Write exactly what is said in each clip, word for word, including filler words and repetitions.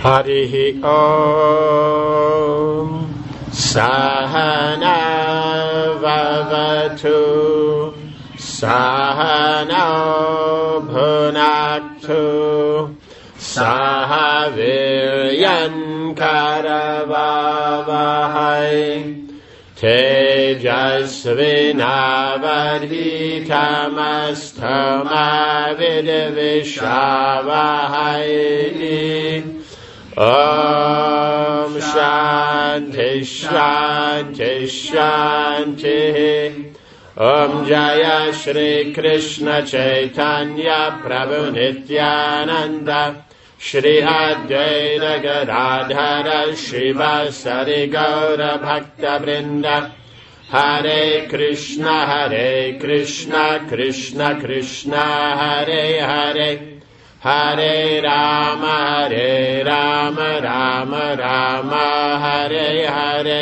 Harihi Om Sahana Vavatu Sahana Bhunaktu Sahaviryan Karavavahai Tejasvinavadhitamastama Vidvishavahai Om Shanti Shanti Shanti Om Jaya Shri Krishna Chaitanya Prabhu Nityananda Shri Advaita Gadadhara Shivasari Gaura Bhakta Vrinda Hare Krishna Hare Krishna Krishna Krishna Hare Hare Hare Rama Hare Rama Rama Rama Hare Hare.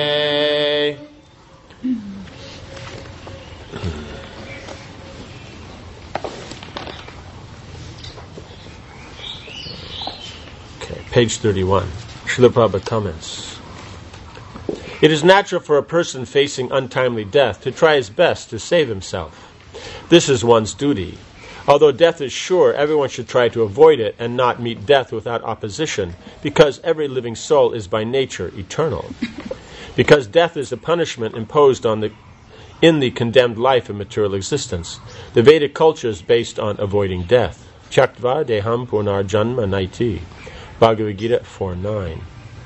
Okay, page thirty-one. Srila Prabhupada comments. It is natural for a person facing untimely death to try his best to save himself. This is one's duty. Although death is sure, everyone should try to avoid it and not meet death without opposition, because every living soul is by nature eternal. Because death is a punishment imposed on the in the condemned life of material existence. The Vedic culture is based on avoiding death. Tyaktva deham punarjanma naiti. Bhagavad Gita four nine.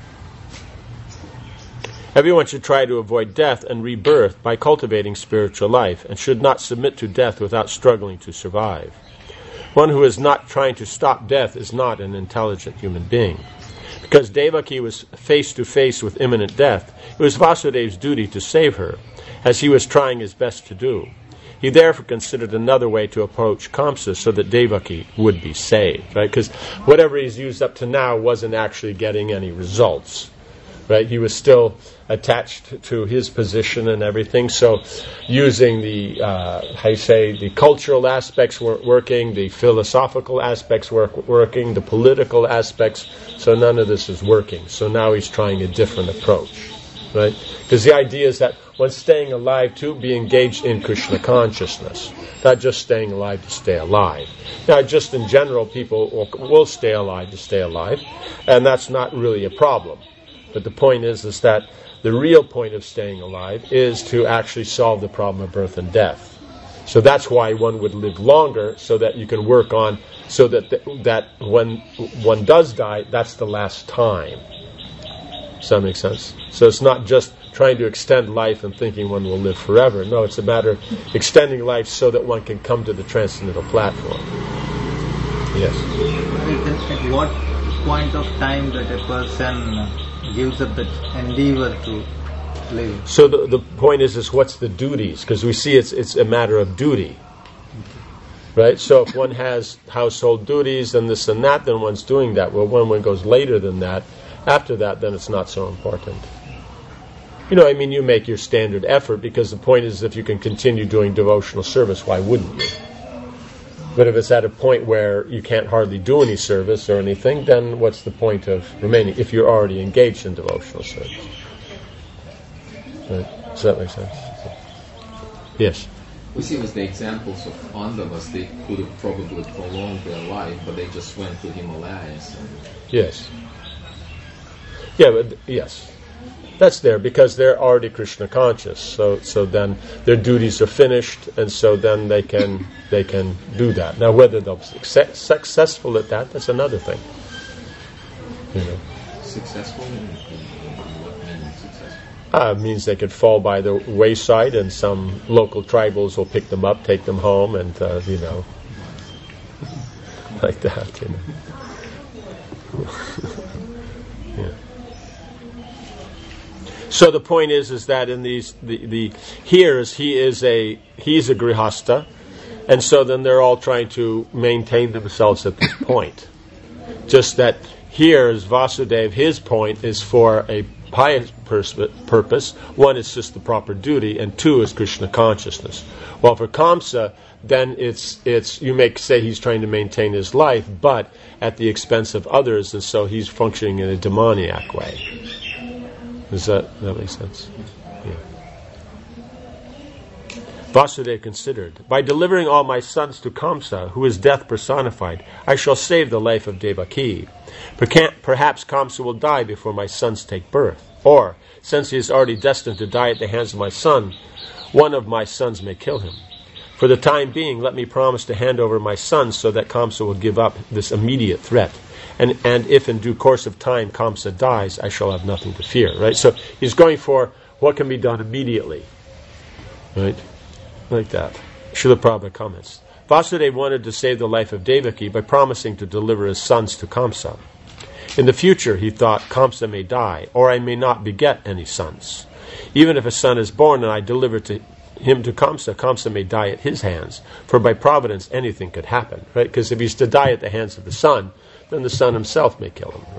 Everyone should try to avoid death and rebirth by cultivating spiritual life, and should not submit to death without struggling to survive. One who is not trying to stop death is not an intelligent human being. Because Devaki was face to face with imminent death, it was Vasudev's duty to save her, as he was trying his best to do. He therefore considered another way to approach Kamsa so that Devaki would be saved, right? Because whatever he's used up to now wasn't actually getting any results. Right, he was still attached to his position and everything. So, using the uh, how you say the cultural aspects weren't working, the philosophical aspects weren't working, the political aspects. So none of this is working. So now he's trying a different approach, right? Because the idea is that when staying alive, to be engaged in Krishna consciousness, not just staying alive to stay alive. Now, just in general, people will, will stay alive to stay alive, and that's not really a problem. But the point is, is that the real point of staying alive is to actually solve the problem of birth and death. So that's why one would live longer, so that you can work on, so that th- that when one does die, that's the last time. Does that make sense? So it's not just trying to extend life and thinking one will live forever. No, it's a matter of extending life so that one can come to the transcendental platform. Yes. At what point of time that a person gives up that endeavor to live? So the the point is, is what's the duties? Because we see it's it's a matter of duty, right? So if one has household duties and this and that, then one's doing that. Well, when one goes later than that, after that, then it's not so important. You know, I mean, you make your standard effort, because the point is, if you can continue doing devotional service, why wouldn't you? But if it's at a point where you can't hardly do any service or anything, then what's the point of remaining if you're already engaged in devotional service? Right. Does that make sense? Yes? We see with the examples of Pandavas, they could have probably prolonged their life, but they just went to Himalayas. And yes. Yeah, but yes. That's there because they're already Krishna conscious. So so then their duties are finished, and so then they can they can do that. Now whether they'll be success, successful at that, that's another thing. You know. Successful? What means successful? Uh, means they could fall by the wayside, and some local tribals will pick them up, take them home, and uh, you know, like that. You know. Yeah. So the point is, is that in these the, the here is he is a he's a grihasta, and so then they're all trying to maintain themselves at this point. Just that here is Vasudev. His point is for a pious pers- purpose. One is just the proper duty, and two is Krishna consciousness. While for Kamsa, then it's it's you may say he's trying to maintain his life, but at the expense of others, and so he's functioning in a demoniac way. Does that, that make sense? Yeah. Vasudeva considered, by delivering all my sons to Kamsa, who is death personified, I shall save the life of Devaki. Perhaps Kamsa will die before my sons take birth. Or, since he is already destined to die at the hands of my son, one of my sons may kill him. For the time being, let me promise to hand over my sons so that Kamsa will give up this immediate threat. And and if in due course of time Kamsa dies, I shall have nothing to fear. Right? So he's going for what can be done immediately. Right? Like that. Srila Prabhupada comments. Vasudeva wanted to save the life of Devaki by promising to deliver his sons to Kamsa. In the future, he thought, Kamsa may die, or I may not beget any sons. Even if a son is born and I deliver to him to Kamsa, Kamsa may die at his hands, for by providence anything could happen. Right? Because if he's to die at the hands of the son, then the son himself may kill him.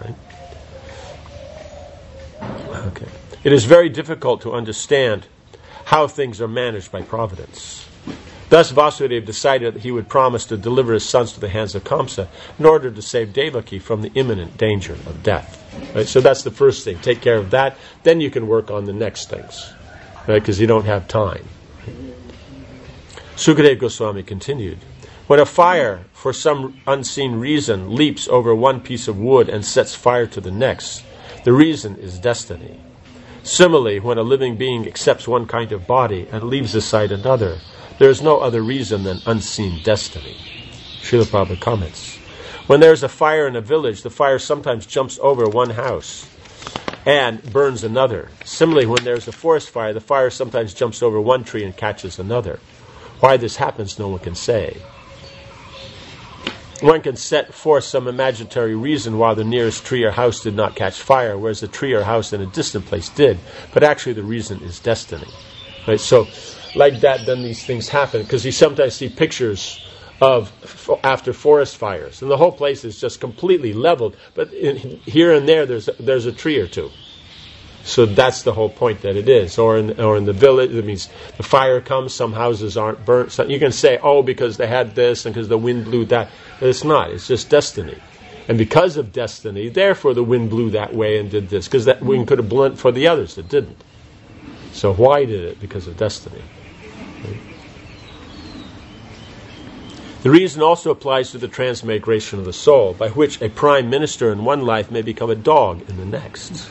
Right? Okay. It is very difficult to understand how things are managed by providence. Thus Vasudeva decided that he would promise to deliver his sons to the hands of Kamsa in order to save Devaki from the imminent danger of death. Right? So that's the first thing. Take care of that. Then you can work on the next things. Right? Because you don't have time. Sukadeva Goswami continued, when a fire, for some unseen reason, leaps over one piece of wood and sets fire to the next, the reason is destiny. Similarly, when a living being accepts one kind of body and leaves aside another, there is no other reason than unseen destiny. Srila Prabhupada comments, when there is a fire in a village, the fire sometimes jumps over one house and burns another. Similarly, when there is a forest fire, the fire sometimes jumps over one tree and catches another. Why this happens, no one can say. One can set forth some imaginary reason why the nearest tree or house did not catch fire, whereas the tree or house in a distant place did. But actually the reason is destiny. Right? So, like that, then these things happen. Because you sometimes see pictures of f- after forest fires. And the whole place is just completely leveled. But in, here and there, there's a, there's a tree or two. So that's the whole point that it is. Or in or in the village, it means the fire comes, some houses aren't burnt. So you can say, oh, because they had this and because the wind blew that. But it's not. It's just destiny. And because of destiny, therefore the wind blew that way and did this. Because that wind could have blown for the others that didn't. So why did it? Because of destiny. Okay. The reason also applies to the transmigration of the soul, by which a prime minister in one life may become a dog in the next.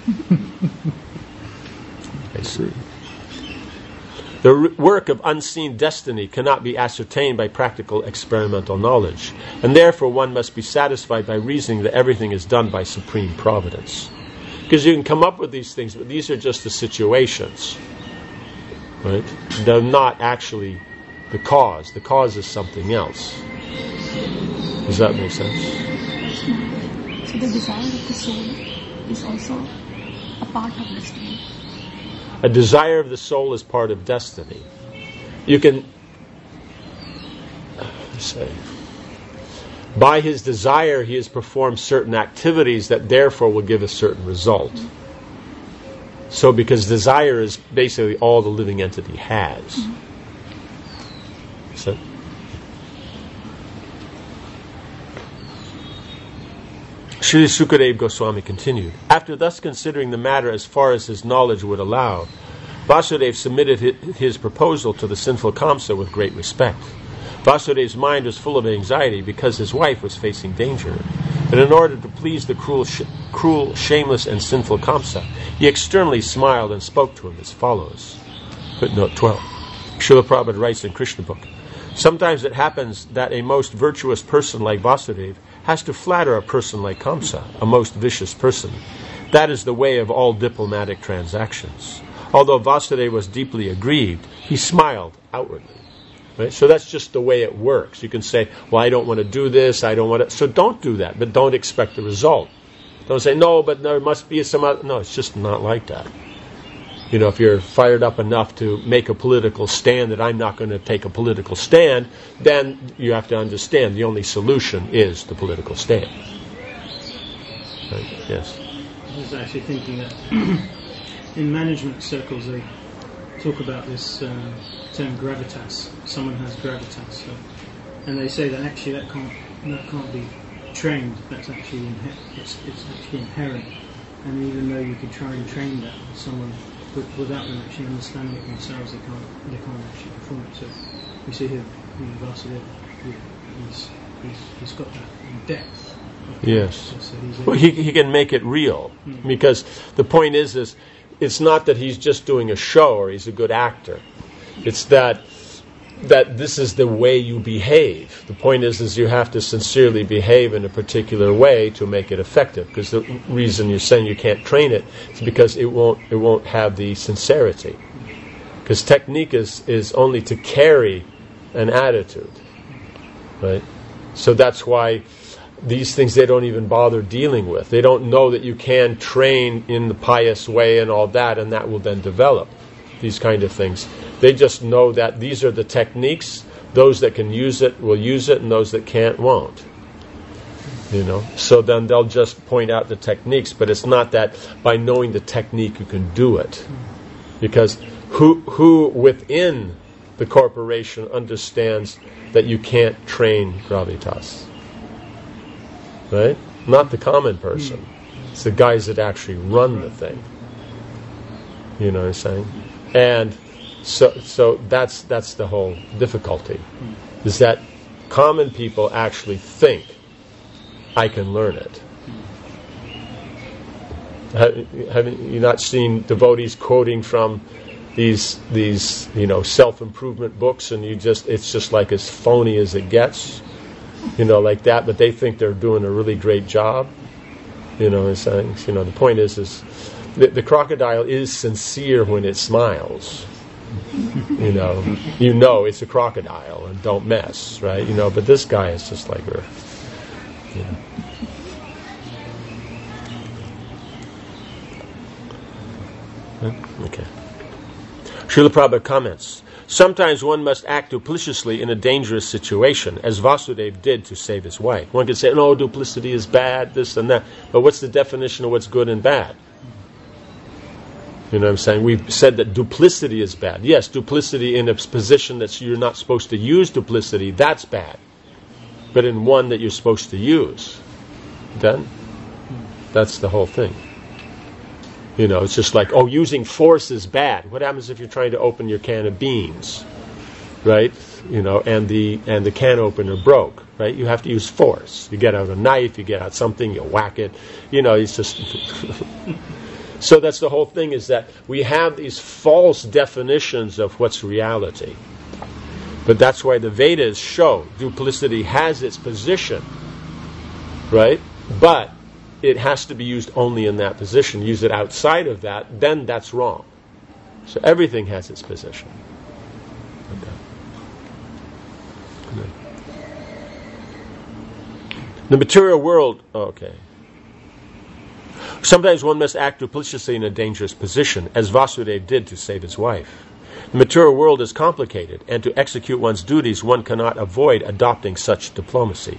I see. The r- work of unseen destiny cannot be ascertained by practical experimental knowledge, and therefore one must be satisfied by reasoning that everything is done by supreme providence. Because you can come up with these things, but these are just the situations. Right? They're not actually the cause. The cause is something else. Does that make sense? So the desire of the soul is also a part of destiny. A desire of the soul is part of destiny. You can say, by his desire he has performed certain activities that therefore will give a certain result. So because desire is basically all the living entity has. Mm-hmm. So, Shri Sukadeva Goswami continued, after thus considering the matter as far as his knowledge would allow, Vasudeva submitted his proposal to the sinful Kamsa with great respect. Vasudeva's mind was full of anxiety because his wife was facing danger. And in order to please the cruel, sh- cruel, shameless, and sinful Kamsa, he externally smiled and spoke to him as follows. Footnote twelve. Srila Prabhupada writes in Krishna book, sometimes it happens that a most virtuous person like Vasudeva has to flatter a person like Kamsa, a most vicious person. That is the way of all diplomatic transactions. Although Vasudeva was deeply aggrieved, he smiled outwardly. Right? So that's just the way it works. You can say, well, I don't want to do this, I don't want to... So don't do that, but don't expect the result. Don't say, no, but there must be some other... No, it's just not like that. You know, if you're fired up enough to make a political stand that I'm not going to take a political stand, then you have to understand the only solution is the political stand. Right? Yes? I was actually thinking that in management circles, they talk about this uh, term gravitas. Someone has gravitas, so, and they say that actually that can't that can't be trained. That's actually inhe- it's, it's actually inherent. And even though you could try and train that someone with, without them actually understanding it themselves, they can't they can't actually perform it. So we see here, you know, Vasudeva, he's, he's he's got that depth. Yes. So, so he's Well, he he can make it real, Mm. because the point is is it's not that he's just doing a show or he's a good actor. It's that that this is the way you behave. The point is is you have to sincerely behave in a particular way to make it effective. Because the reason you're saying you can't train it is because it won't it won't have the sincerity. Because technique is, is only to carry an attitude, right? So that's why these things they don't even bother dealing with. They don't know that you can train in the pious way and all that, and that will then develop these kind of things. They just know that these are the techniques. Those that can use it will use it, and those that can't won't. You know. So then they'll just point out the techniques, but it's not that by knowing the technique you can do it, because who who within the corporation understands that you can't train gravitas, right? Not the common person. It's the guys that actually run the thing. You know what I'm saying? And so so that's that's the whole difficulty, is that common people actually think, I can learn it. Have, have you not seen devotees quoting from these these you know self-improvement books, and you just it's just like as phony as it gets, you know, like that, but they think they're doing a really great job. You know what I'm saying? You know, the point is is the, the crocodile is sincere when it smiles. You know, you know it's a crocodile, and don't mess, right? You know, but this guy is just like her. You know. Okay. Srila Prabhupada comments, sometimes one must act duplicitously in a dangerous situation, as Vasudeva did to save his wife. One could say, no, duplicity is bad, this and that. But what's the definition of what's good and bad? You know what I'm saying? We've said that duplicity is bad. Yes, duplicity in a position that you're not supposed to use duplicity, that's bad. But in one that you're supposed to use, then that's the whole thing. You know, it's just like, oh, using force is bad. What happens if you're trying to open your can of beans, right? You know, and the and the can opener broke, right? You have to use force. You get out a knife, you get out something, you whack it. You know, it's just... So that's the whole thing, is that we have these false definitions of what's reality. But that's why the Vedas show duplicity has its position, right? But it has to be used only in that position. Use it outside of that, then that's wrong. So everything has its position. Okay. The material world, okay. Sometimes one must act duplicitously in a dangerous position, as Vasudeva did to save his wife. The material world is complicated, and to execute one's duties, one cannot avoid adopting such diplomacy.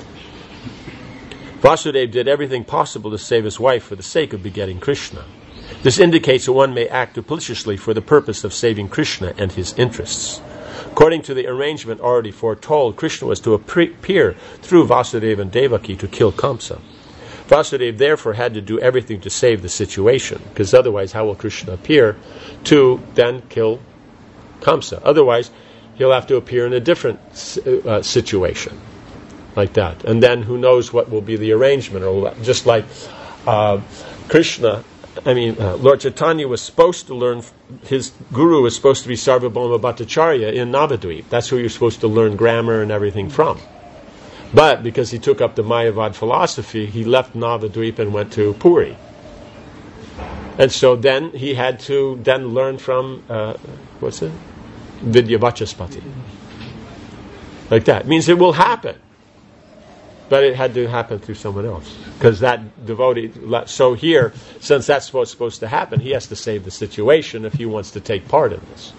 Vasudeva did everything possible to save his wife for the sake of begetting Krishna. This indicates that one may act duplicitously for the purpose of saving Krishna and his interests. According to the arrangement already foretold, Krishna was to appear through Vasudeva and Devaki to kill Kamsa. Vasudeva therefore had to do everything to save the situation, because otherwise how will Krishna appear to then kill Kamsa? Otherwise he'll have to appear in a different uh, situation. Like that, and then who knows what will be the arrangement, or just like uh, Krishna, I mean uh, Lord Chaitanya was supposed to learn, his guru was supposed to be Sarvabhauma Bhattacharya in Navadvip. That's who you're supposed to learn grammar and everything from. But because he took up the Mayavad philosophy, he left Navadvip and went to Puri. And so then he had to then learn from uh, what's it? Vidyavachaspati. Like that. It means it will happen. But it had to happen through someone else. Because that devotee... So here, since that's what's supposed to happen, he has to save the situation if he wants to take part in this.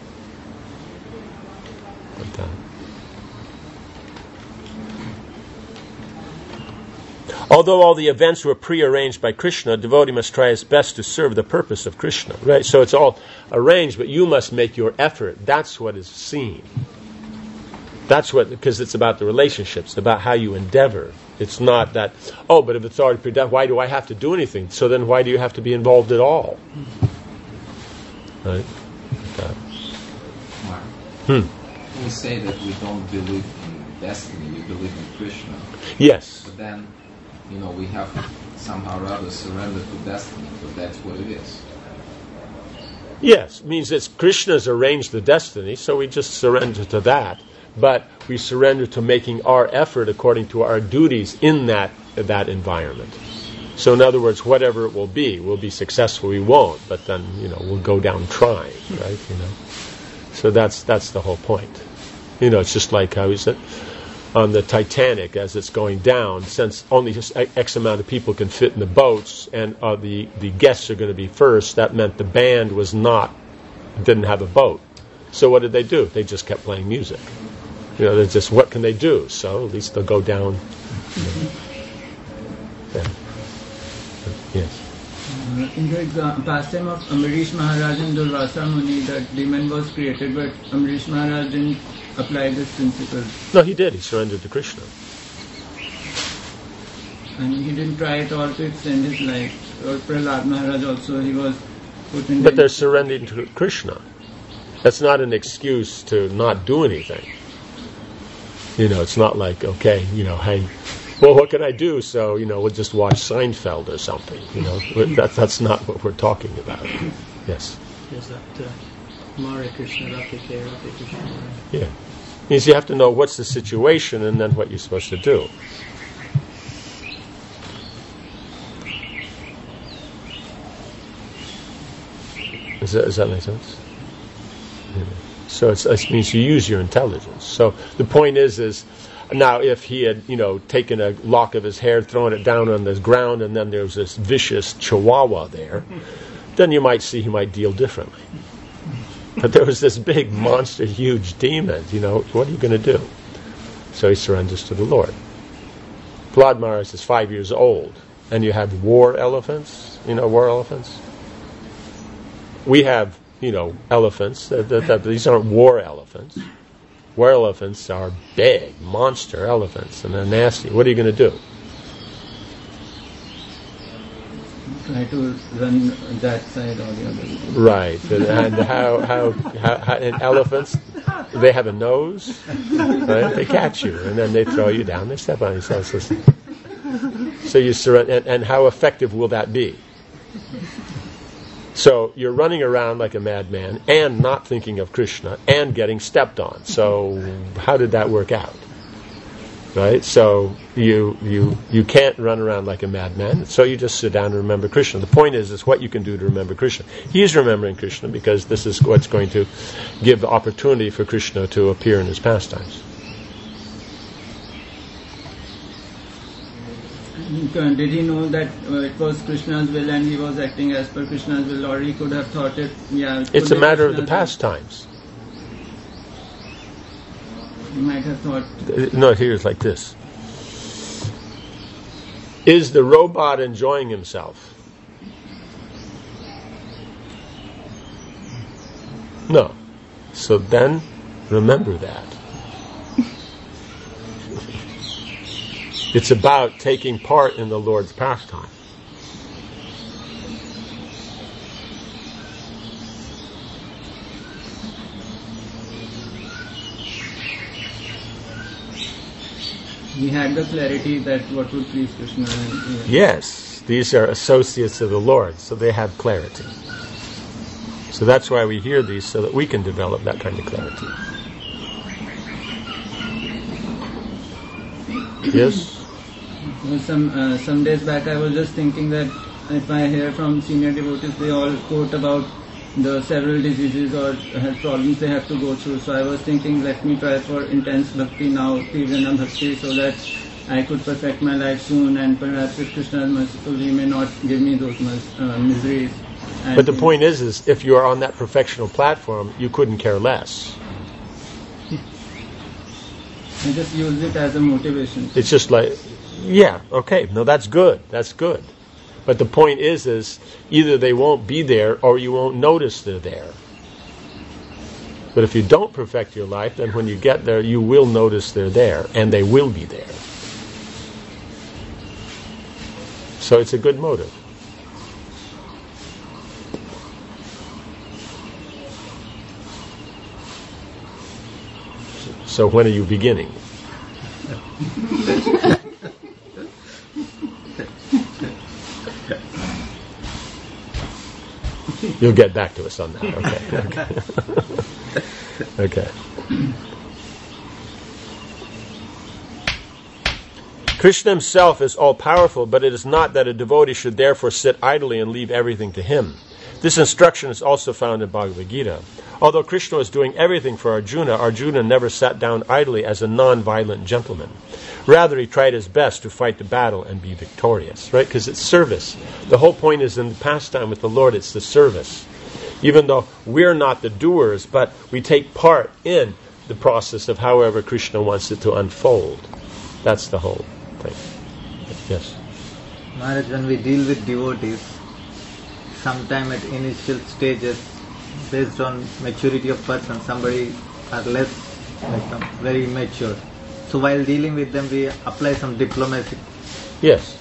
Although all the events were prearranged by Krishna, a devotee must try his best to serve the purpose of Krishna. Right? So it's all arranged, but you must make your effort. That's what is seen. That's what, because it's about the relationships, about how you endeavor. It's not that, oh, but if it's already predestined, why do I have to do anything? So then why do you have to be involved at all? Right? Okay. Mark, Hmm. we say that we don't believe in destiny, we believe in Krishna. Yes. But then, you know, we have somehow or other surrendered to destiny, but that's what it is. Yes, it means that Krishna's arranged the destiny, so we just surrender to that. But we surrender to making our effort according to our duties in that that environment. So in other words, whatever it will be, we'll be successful, we won't, but then, you know, we'll go down trying, right? You know. So that's that's the whole point. You know, it's just like how is it on the Titanic as it's going down, since only just X amount of people can fit in the boats, and uh, the the guests are going to be first. That meant the band was not didn't have a boat. So what did they do? They just kept playing music. You know, they're just, what can they do? So at least they'll go down. You know. Yeah. Yes. Uh, in the exa- pastime of Amrish Maharaj and Durvasa Muni, that demon was created, but Amrish Maharaj didn't apply this principle. No, he did. He surrendered to Krishna. And he didn't try at all to extend his life. Or Prahlad Maharaj also, he was put in... But they're surrendering to Krishna. That's not an excuse to not do anything. You know, it's not like, okay, you know, hey, well, what can I do? So, you know, we'll just watch Seinfeld or something. You know, that, that's not what we're talking about. Yes. There's that uh, Mare Krishna, Radhe Radhe Krishna. Yeah. Means you have to know what's the situation and then what you're supposed to do. Does that, does that make sense? Yeah. So it's, it means you use your intelligence. So the point is, is now if he had, you know, taken a lock of his hair, thrown it down on the ground, and then there was this vicious chihuahua there, then you might see he might deal differently. But there was this big monster, huge demon. You know, what are you going to do? So he surrenders to the Lord. Prahlad Maharaj is five years old, and you have war elephants. You know, war elephants. We have, you know, elephants. That, that, that, these aren't war elephants. War elephants are big, monster elephants, and they're nasty. What are you going to do? Try to run that side or the other. Right. And, and how, how, how, how, and elephants, they have a nose, right? They catch you, and then they throw you down. They step on you. So, so, so you surrender. And, and how effective will that be? So you're running around like a madman and not thinking of Krishna and getting stepped on. So how did that work out? Right? So you you you can't run around like a madman. So you just sit down and remember Krishna. The point is, is what you can do to remember Krishna. He's remembering Krishna because this is what's going to give the opportunity for Krishna to appear in his pastimes. Did he know that uh, it was Krishna's will and he was acting as per Krishna's will, or he could have thought it, yeah... It it's a matter of the Krishna's pastimes. will. He might have thought... No, here's like this. Is the robot enjoying himself? No. So then, remember that. It's about taking part in the Lord's pastime. He had the clarity that what would please Krishna. And, yeah. Yes, these are associates of the Lord, so they have clarity. So that's why we hear these, so that we can develop that kind of clarity. Yes? Well, some uh, some days back I was just thinking that if I hear from senior devotees, they all quote about the several diseases or health problems they have to go through. So I was thinking, let me try for intense bhakti now, Tivrana bhakti, so that I could perfect my life soon, and perhaps if Krishna is merciful, he may not give me those mis- uh, miseries. And but the point is, is if you are on that perfectional platform, you couldn't care less. I just use it as a motivation. It's just like, Yeah, okay. No, that's good. That's good. But the point is, is either they won't be there or you won't notice they're there. But if you don't perfect your life, then when you get there, you will notice they're there, and they will be there. So it's a good motive. So when are you beginning? You'll get back to us on that. Okay. Okay. Okay. Krishna himself is all-powerful, but it is not that a devotee should therefore sit idly and leave everything to him. This instruction is also found in Bhagavad Gita. Although Krishna was doing everything for Arjuna, Arjuna never sat down idly as a non-violent gentleman. Rather, he tried his best to fight the battle and be victorious, right? Because it's service. The whole point is in the pastime with the Lord, it's the service. Even though we're not the doers, but we take part in the process of however Krishna wants it to unfold. That's the whole thing. Yes? Maharaj, when we deal with devotees, sometime at initial stages, based on maturity of person, somebody are less, like um, very immature. So while dealing with them, we apply some diplomacy. Yes.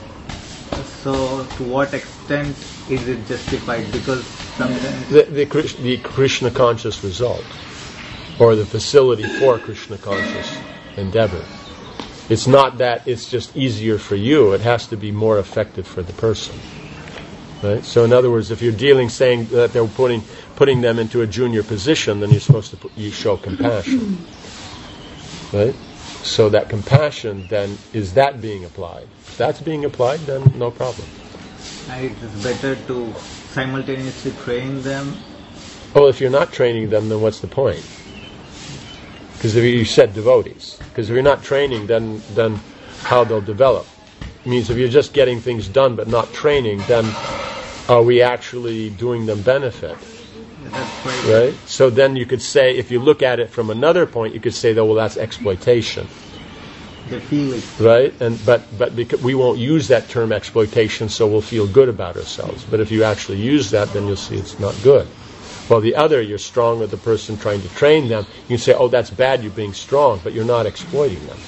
So to what extent is it justified? Because sometimes the, the, the Krishna conscious result, or the facility for Krishna conscious endeavor. It's not that it's just easier for you. It has to be more effective for the person. Right? So in other words, if you're dealing, saying that they're putting putting them into a junior position, then you're supposed to put, you show compassion. Right? So that compassion, then, is that being applied? If that's being applied, then no problem. it is better to simultaneously train them. Well, if you're not training them, then what's the point? Because if you said devotees. Because if you're not training, then then how they'll develop. It means if you're just getting things done but not training, then are we actually doing them benefit? That's right. Right? So then you could say, if you look at it from another point, you could say, that, well, that's exploitation. They feel it. Right? And but but because we won't use that term exploitation, so we'll feel good about ourselves. But if you actually use that, then you'll see it's not good. Well, the other, you're strong with the person trying to train them. You can say, oh, that's bad, you're being strong, but you're not exploiting them.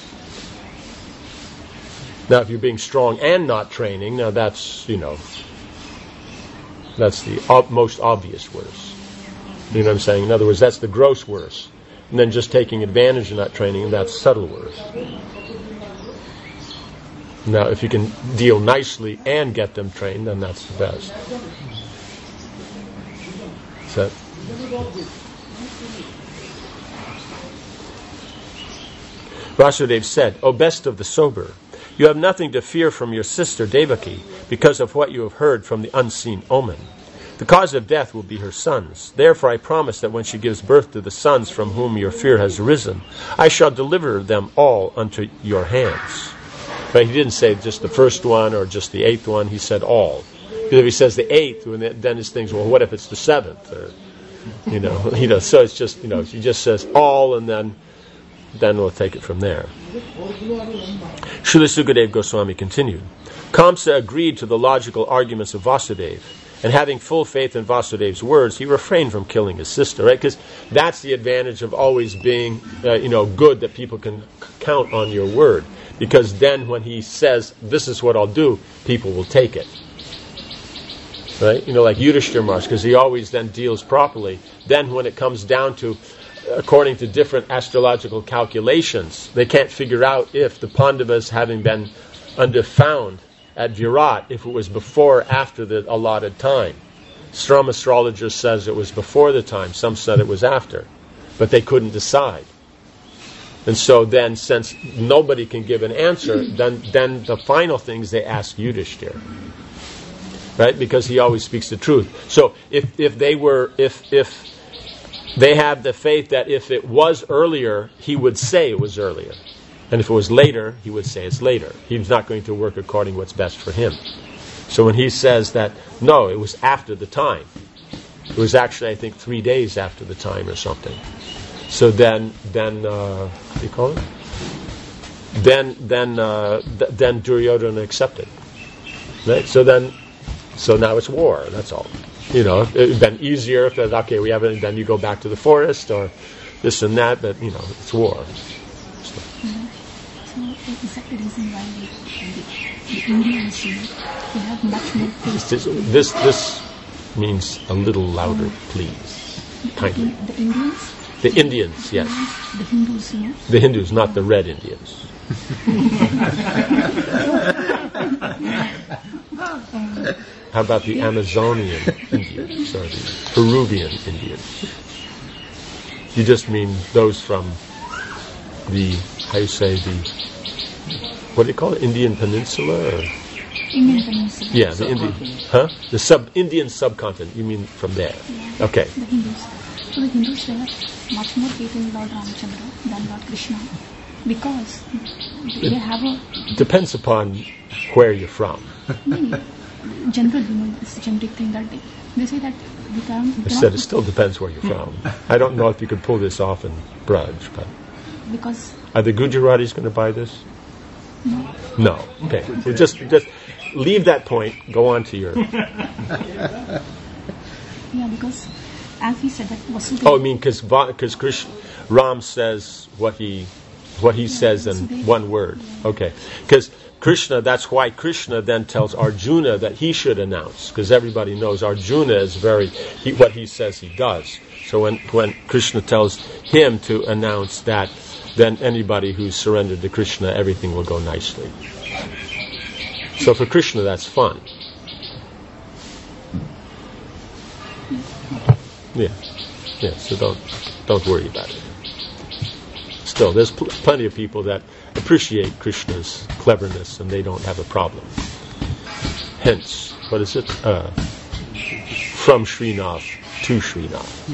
Now, if you're being strong and not training, now that's, you know, that's the ob- most obvious worse. You know what I'm saying? In other words, that's the gross worse. And then just taking advantage of not training, and that's subtle worse. Now, if you can deal nicely and get them trained, then that's the best. So, Vasudeva said, O best of the sober, you have nothing to fear from your sister Devaki because of what you have heard from the unseen omen. The cause of death will be her sons. Therefore I promise that when she gives birth to the sons from whom your fear has arisen, I shall deliver them all unto your hands. But he didn't say just the first one or just the eighth one. He said all. Because if he says the eighth, then his things, well, what if it's the seventh? Or, you know, you know. So it's just, you know, he just says all, and then, then we'll take it from there. Srila Sukadeva Goswami continued. Kamsa agreed to the logical arguments of Vasudeva, and having full faith in Vasudeva's words, he refrained from killing his sister. Right? Because that's the advantage of always being, uh, you know, good, that people can c- count on your word. Because then when he says, this is what I'll do, people will take it. Right? You know, like Yudhishthira Maharaj, because he always then deals properly. Then when it comes down to, according to different astrological calculations, they can't figure out if the Pandavas, having been undefound at Virat, if it was before or after the allotted time. Some astrologers says it was before the time, some said it was after. But they couldn't decide. And so then, since nobody can give an answer, then, then the final things they ask Yudhishthira. Right? Because he always speaks the truth. So if if they were if if they have the faith that if it was earlier, he would say it was earlier. And if it was later, he would say it's later. He's not going to work according to what's best for him. So when he says that, no, it was after the time. It was actually, I think, three days after the time or something. So then, then uh, what do you call it? then then uh, th- then Duryodhana accepted. Right? So then, so now it's war. That's all. You know, it would have been easier if that, okay, we have it, and then you go back to the forest or this and that. But you know, it's war. So, Mm-hmm. So is that the reason why we, the, the Indians, you know, they have much more faith? this this this means a little louder, please. Kindly. The Indians? The Indians, yes. The Hindus, you know. The Hindus, not the red Indians. How about the Amazonian Indians or the Peruvian Indians? You just mean those from the, how you say, the, what do you call it, Indian Peninsula? Or? Indian Peninsula. Yeah, the Indian, huh? The sub Indian subcontinent. You mean from there? Yeah. Okay. The Hindus. So the Hindus, they have much more faith in Lord Ramachandra than Lord Krishna because they have a Depends upon where you're from. general, you know, this generic thing that they, they say that we can. I said it still depends where you're from. I don't know if you could pull this off in Braj, but because are the Gujaratis going to buy this? no, No. Okay. So just just leave that point. Go on to your. yeah, because as he said that Vasudeva. Oh, I mean, because because Krishna Ram says what he what he says in one word. Okay. Because Krishna, that's why Krishna then tells Arjuna that he should announce, because everybody knows Arjuna is very, he, what he says he does. So when, when Krishna tells him to announce that, then anybody who's surrendered to Krishna, everything will go nicely. So for Krishna, that's fun. Yeah, yeah. So don't don't worry about it. Still, there's pl- plenty of people that appreciate Krishna's cleverness and they don't have a problem. Hence, what is it? Uh, from Srinath to Srinath.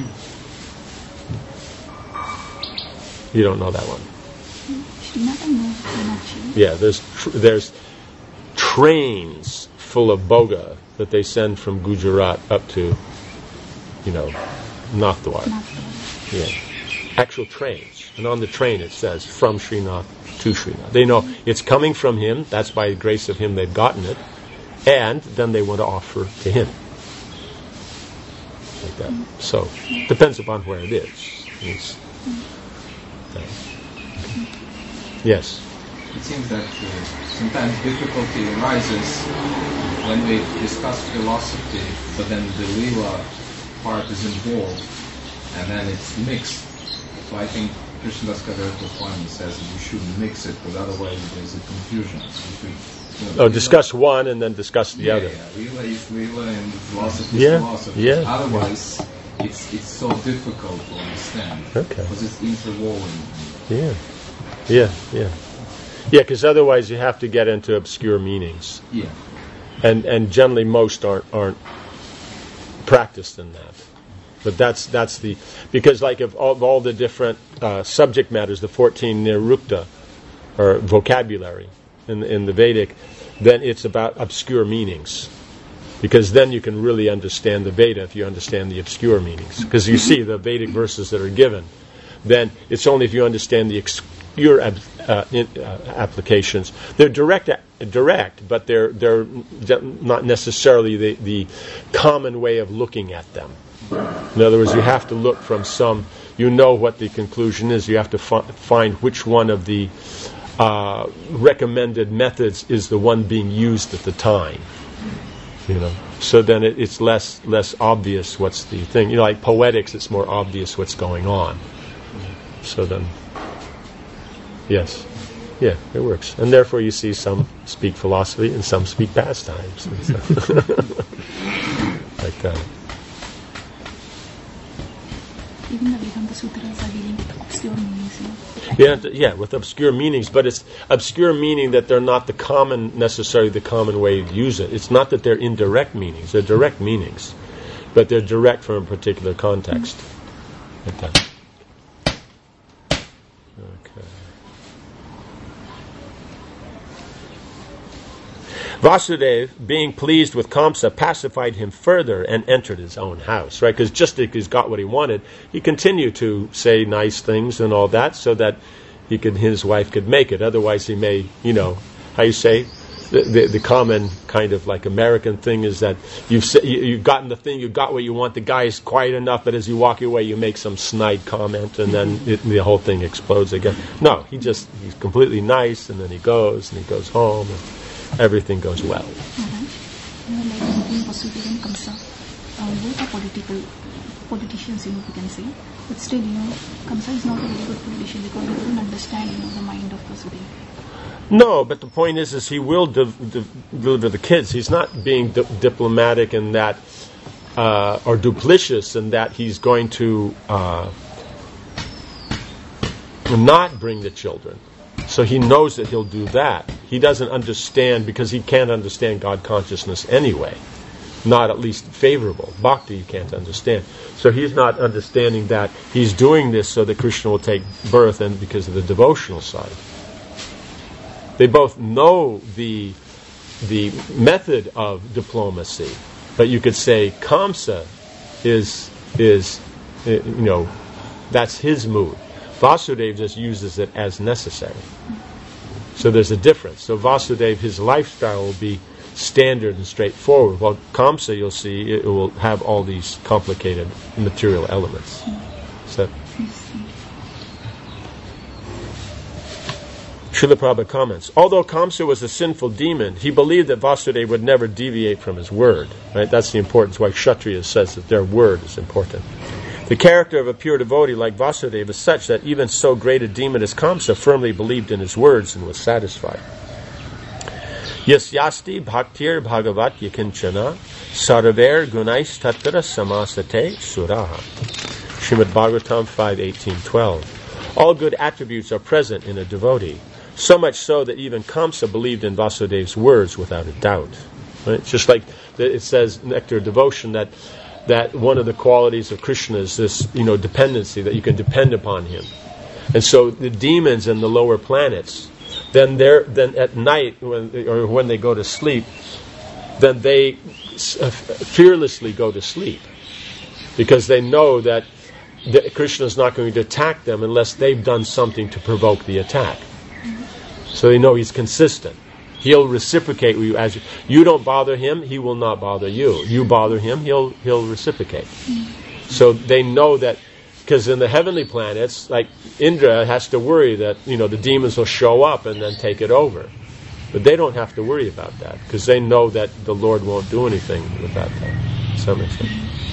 You don't know that one? Srinath, I know, Srinath. Yeah, there's tr- there's trains full of boga that they send from Gujarat up to, you know, Nathdwar. Yeah, actual trains. And on the train it says, from Srinath to Srinath. They know it's coming from him, that's by the grace of him they've gotten it, and then they want to offer to him. Like that. So, depends upon where it is. It's, uh, yes? It seems that uh, sometimes difficulty arises when we discuss philosophy, but then the lila part is involved, and then it's mixed. So I think Krishnadas Kavirata Swami says that you shouldn't mix it, because otherwise there's a confusion. If we, you know, Oh, discuss one and then discuss the yeah, other. Yeah, lila is lila and philosophy Yeah, is philosophy. yeah. Otherwise, it's it's so difficult to understand. Okay. Because it's interwoven. Yeah, yeah, yeah. Yeah, because otherwise you have to get into obscure meanings. Yeah. And and generally most aren't aren't practiced in that. But that's that's the because like of all, of all the different uh, subject matters, the fourteen nirukta or vocabulary in the, in the Vedic, then it's about obscure meanings. Because then you can really understand the Veda if you understand the obscure meanings. Because you see the Vedic verses that are given, then it's only if you understand the obscure ab, uh, in, uh, applications. They're direct, direct, but they're they're not necessarily the, the common way of looking at them. In other words, you have to look from some, you know what the conclusion is, you have to fi- find which one of the uh, recommended methods is the one being used at the time. You know, so then it, it's less less obvious what's the thing. You know, like poetics, it's more obvious what's going on. So then, yes, yeah, it works. And therefore you see some speak philosophy and some speak pastimes. And so like that. Even the Vedanta Sutras are dealing with obscure meanings. You know? Yeah, th- yeah, with obscure meanings, but it's obscure meaning that they're not the common, necessarily the common way to use it. It's not that they're indirect meanings; they're direct meanings, but they're direct from a particular context. Like that. Okay. Vasudeva, being pleased with Kamsa, pacified him further and entered his own house, right? Because just as he's got what he wanted, he continued to say nice things and all that, so that he could, his wife could make it. Otherwise, he may, you know, how you say, the, the, the common kind of like American thing is that you've you, you've gotten the thing, you got what you want. The guy is quiet enough, but as you walk away, you make some snide comment, and then it, the whole thing explodes again. No, he just he's completely nice, and then he goes and he goes home, and everything goes well. Mm-hmm. You know, like between Vasudeva and Kamsa, uh, both are political politicians, you know, we can say. But still, you know, Kamsa is not a very good politician because he doesn't understand, you know, the mind of Vasudeva. No, but the point is, is he will de- de- deliver the kids. He's not being di- diplomatic in that, uh, or duplicitous in that he's going to uh, not bring the children. So he knows that he'll do that. He doesn't understand because he can't understand God consciousness anyway. Not at least favorable. Bhakti he can't understand. So he's not understanding that he's doing this so that Krishna will take birth and because of the devotional side. They both know the the method of diplomacy, but you could say Kamsa is is you know that's his mood. Vasudeva just uses it as necessary. So there's a difference. So Vasudeva, his lifestyle will be standard and straightforward, while Kamsa, you'll see, it will have all these complicated material elements. So. Srila Prabhupada comments, although Kamsa was a sinful demon, he believed that Vasudeva would never deviate from his word. Right? That's the importance why Kshatriya says that their word is important. The character of a pure devotee like Vasudeva is such that even so great a demon as Kamsa firmly believed in his words and was satisfied. Yasyasti bhaktir bhagavat yakinchana sarver gunais tattara samasate suraha. Srimad Bhagavatam five eighteen twelve. All good attributes are present in a devotee. So much so that even Kamsa believed in Vasudeva's words without a doubt. Right? Just like it says Nectar of Devotion that that one of the qualities of Krishna is this, you know, dependency, that you can depend upon him. And so the demons and the lower planets, then they're then at night when or when they go to sleep, then they fearlessly go to sleep because they know that Krishna is not going to attack them unless they've done something to provoke the attack. So they know he's consistent. He'll reciprocate with you as you, you don't bother him, he will not bother you. You bother him, he'll he'll reciprocate. So they know that, because in the heavenly planets, like Indra has to worry that, you know, the demons will show up and then take it over. But they don't have to worry about that because they know that the Lord won't do anything with that. Does that make sense?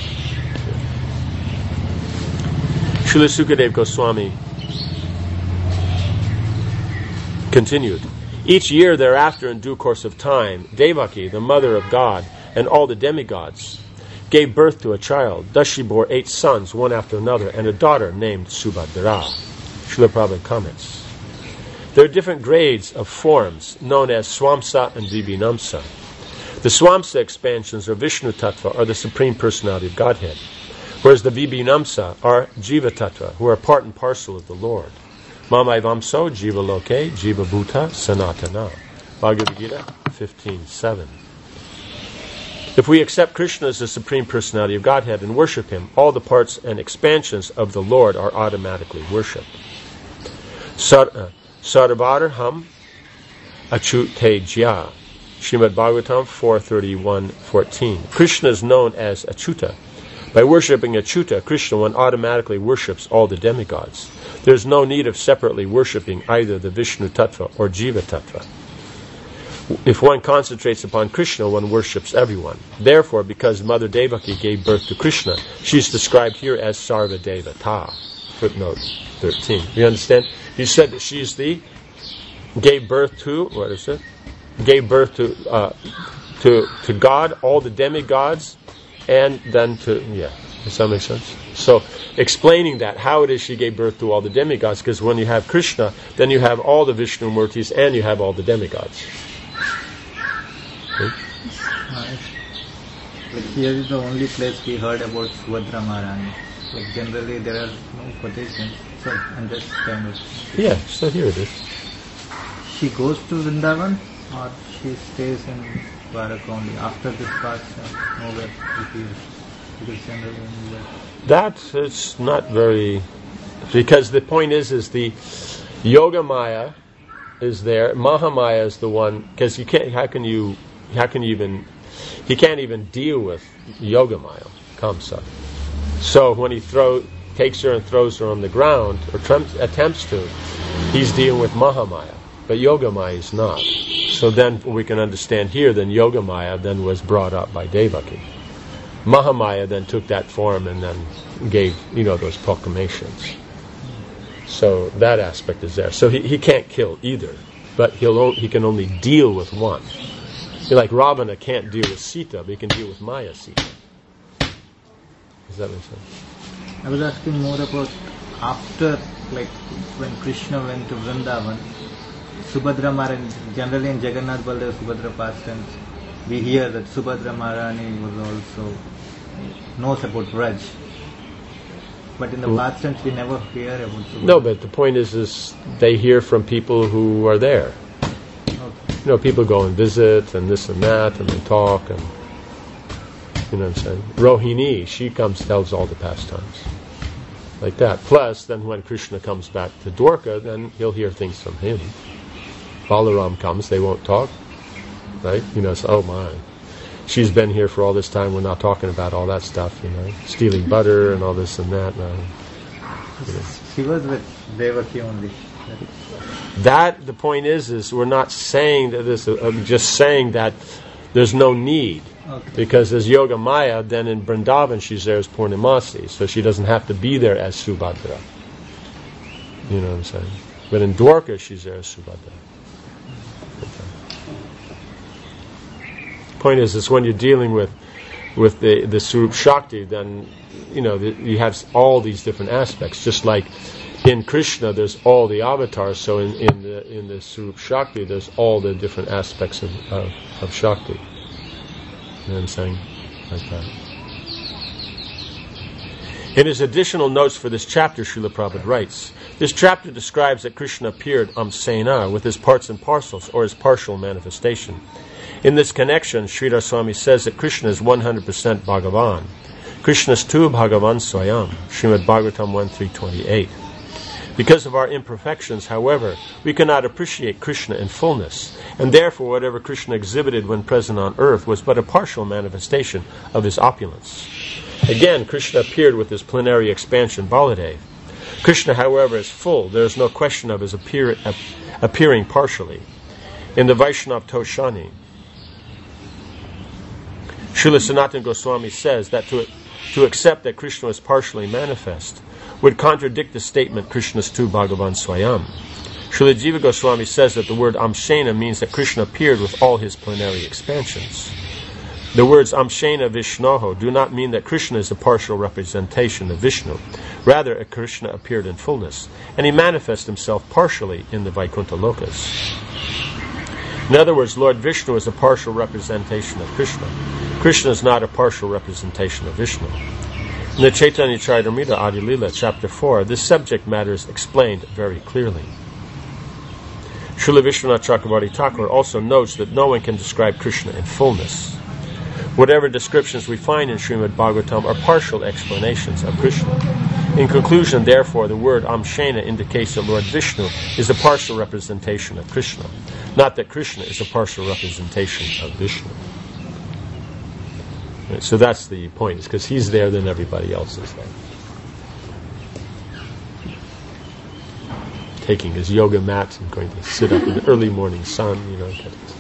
Srila Sukadeva Goswami continued. Each year thereafter, in due course of time, Devaki, the mother of God, and all the demigods, gave birth to a child. Thus she bore eight sons, one after another, and a daughter named Subhadra. Srila Prabhupada comments. There are different grades of forms, known as Swamsa and Vibhinamsa. The Swamsa expansions, or Vishnu Tattva, are the Supreme Personality of Godhead, whereas the Vibhinamsa are Jiva Tattva, who are part and parcel of the Lord. Mamaivamso Jiva Loke Jiva Bhuta Sanatana. Bhagavad Gita fifteen seven. If we accept Krishna as the Supreme Personality of Godhead and worship him, all the parts and expansions of the Lord are automatically worshipped. Sarvarham Achutejya. Srimad Bhagavatam four thirty-one fourteen. Krishna is known as Achyuta. By worshipping Achyuta, Krishna one automatically worships all the demigods. There is no need of separately worshipping either the Vishnu Tattva or Jiva Tattva. If one concentrates upon Krishna, one worships everyone. Therefore, because Mother Devaki gave birth to Krishna, she is described here as Sarva Devata. Footnote thirteen. You understand? He said that she is the gave birth to what is it? Gave birth to uh, to to God, all the demigods, and then to yeah. Does that make sense? So, explaining that, how it is she gave birth to all the demigods, because when you have Krishna, then you have all the Vishnu Murtis and you have all the demigods. Okay? Right. But here is the only place we heard about Subhadra Maharani. Like generally there are no quotations, so I'm just kind of... Yeah, so here it is. She goes to Vrindavan or she stays in Dwaraka only after this part, uh, nowhere it is. That is not very, because the point is, is the Yogamaya is there. Mahamaya is the one, because you can't. How can you? How can you even? He can't even deal with Yogamaya, Kamsa. So when he throw, takes her and throws her on the ground, or trum, attempts to, he's dealing with Mahamaya, but Yogamaya is not. So then we can understand here. Then Yogamaya then was brought up by Devaki. Mahamaya then took that form and then gave, you know, those proclamations. So that aspect is there. So he, he can't kill either, but he'll o- he can only deal with one. Like Ravana can't deal with Sita, but he can deal with Maya Sita. Does that make sense? I was asking more about after, like when Krishna went to Vrindavan, Subhadra Maharani, generally in Jagannath Baldev Subhadra pastimes, we hear that Subhadra Maharani was also knows about Braj. But in the pastimes we never hear about Subhadra. No, but the point is, is they hear from people who are there. Okay. You know, people go and visit and this and that, and they talk, and you know what I'm saying. Rohini, she comes, tells all the pastimes, like that. Plus, then when Krishna comes back to Dwarka, then he'll hear things from him. Balaram comes, they won't talk, right? You know, so oh my, she's been here for all this time. We're not talking about all that stuff, you know, stealing butter and all this and that. No. You know. She was with Devaki only. That, the point is, is we're not saying that this, I'm just saying that there's no need. Okay. Because as Yoga Maya, then in Vrindavan she's there as Purnamasi, so she doesn't have to be there as Subhadra. You know what I'm saying? But in Dwarka she's there as Subhadra. Point is, is when you're dealing with with the the Swarup Shakti, then you know the, you have all these different aspects. Just like in Krishna, there's all the avatars. So in, in the in the Swarup Shakti, there's all the different aspects of of, of Shakti. You know what I'm saying? Like that. In his additional notes for this chapter, Srila Prabhupada writes, this chapter describes that Krishna appeared amsena with his parts and parcels, or his partial manifestation. In this connection, Sridhar Swami says that Krishna is one hundred percent Bhagavan. Krishna is tu Bhagavan Swayam, Srimad Bhagavatam one three twenty-eight. Because of our imperfections, however, we cannot appreciate Krishna in fullness, and therefore whatever Krishna exhibited when present on earth was but a partial manifestation of his opulence. Again, Krishna appeared with his plenary expansion Baladev. Krishna, however, is full. There is no question of his appear, uh, appearing partially. In the Vaishnav Toshani, Srila Sanatana Goswami says that to, to accept that Krishna is partially manifest would contradict the statement Krishna's tu Bhagavan Swayam. Srila Jiva Goswami says that the word Amshena means that Krishna appeared with all his plenary expansions. The words Amshena Vishnoho do not mean that Krishna is a partial representation of Vishnu. Rather, a Krishna appeared in fullness, and he manifests himself partially in the Vaikuntha Lokas. In other words, Lord Vishnu is a partial representation of Krishna. Krishna is not a partial representation of Vishnu. In the Chaitanya Charitamrita Adi Lila, chapter four, this subject matter is explained very clearly. Srila Vishwanath Chakravarti Thakur also notes that no one can describe Krishna in fullness. Whatever descriptions we find in Srimad Bhagavatam are partial explanations of Krishna. In conclusion, therefore, the word Amshena indicates that Lord Vishnu is a partial representation of Krishna, not that Krishna is a partial representation of Vishnu. Right, so that's the point, is because he's there, then everybody else is there. Taking his yoga mat and going to sit up in the early morning sun, you know.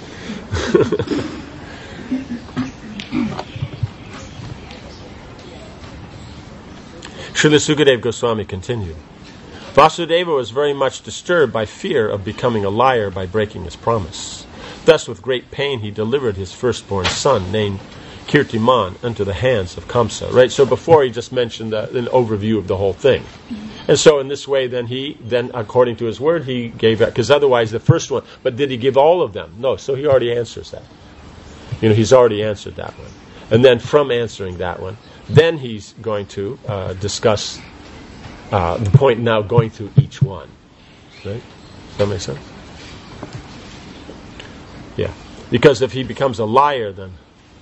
Srila Sukadev Goswami continued. Vasudeva was very much disturbed by fear of becoming a liar by breaking his promise. Thus, with great pain, he delivered his firstborn son, named Kirtiman, into the hands of Kamsa. Right. So before he just mentioned the, an overview of the whole thing, and so in this way, then he, then according to his word, he gave, because otherwise the first one. But did he give all of them? No. So he already answers that. You know, he's already answered that one, and then from answering that one, then he's going to uh, discuss uh, the point now, going through each one. Right? Does that make sense? Yeah. Because if he becomes a liar, then.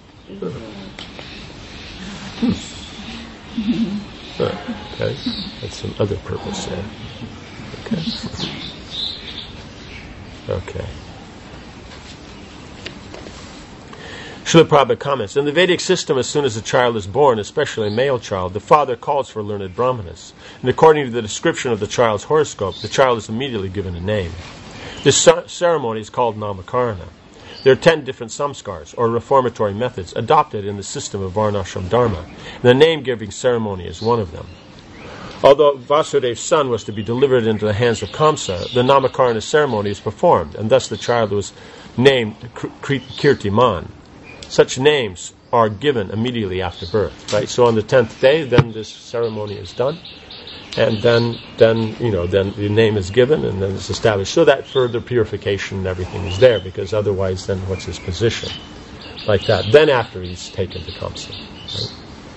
Hmm. Okay, that's some other purpose there. Okay. Okay. Srila Prabhupada comments, in the Vedic system, as soon as a child is born, especially a male child, the father calls for learned brahmanas. And according to the description of the child's horoscope, the child is immediately given a name. This ceremony is called namakarana. There are ten different samskars, or reformatory methods, adopted in the system of Varnashram Dharma, and the name-giving ceremony is one of them. Although Vasudev's son was to be delivered into the hands of Kamsa, the namakarana ceremony is performed, and thus the child was named Kirtiman. Such names are given immediately after birth, right? So on the tenth day, then this ceremony is done, and then, then you know, then the name is given, and then it's established. So that further purification and everything is there, because otherwise, then what's his position? Like that. Then after he's taken to Kamsa. Right?